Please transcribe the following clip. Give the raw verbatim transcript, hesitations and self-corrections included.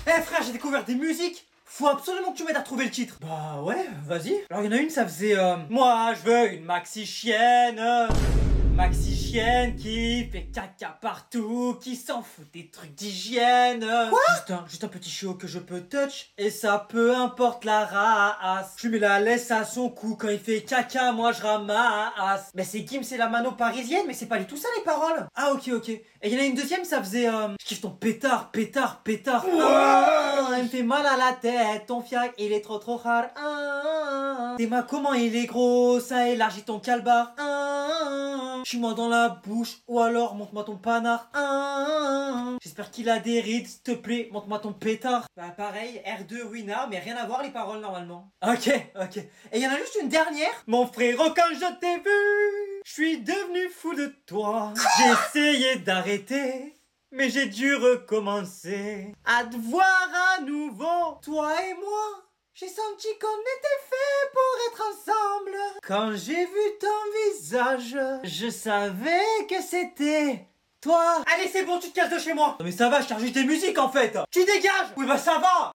Eh frère, j'ai découvert des musiques. Faut absolument que tu m'aides à trouver le titre. Bah ouais, vas-y. Alors il y en a une, ça faisait euh, moi je veux une maxi chienne. Maxi chienne qui fait caca partout, qui s'en fout des trucs d'hygiène. Quoi? Juste un, juste un petit chiot que je peux touch, et ça peu importe la race. Je mets la laisse à son cou, quand il fait caca, moi je ramasse. Mais c'est Kim, c'est la mano parisienne, mais c'est pas du tout ça les paroles. Ah ok, ok. Et il y en a une deuxième, ça faisait euh, je kiffe ton pétard, pétard, pétard. Ah, elle me fait mal à la tête, ton fiac, il est trop trop rare. Ah, tes mains, comment il est gros, ça élargit ton calbar. Ah, suis-moi dans la bouche, ou alors montre-moi ton panard. Ah, j'espère qu'il a des rides, s'il te plaît, montre-moi ton pétard. Bah pareil, R deux Winner, mais rien à voir les paroles normalement. Ok, ok. Et il y en a juste une dernière. Mon frérot, quand je t'ai vu, je suis devenu fou de toi. J'ai essayé d'arrêter, mais j'ai dû recommencer. À te voir à nouveau, toi et moi. J'ai senti qu'on était fait pour être ensemble. Quand j'ai vu ton visage, je savais que c'était toi. Allez, c'est bon, tu te casses de chez moi. Non mais ça va, je charge tes musiques en fait. Tu dégages. Oui bah ça va.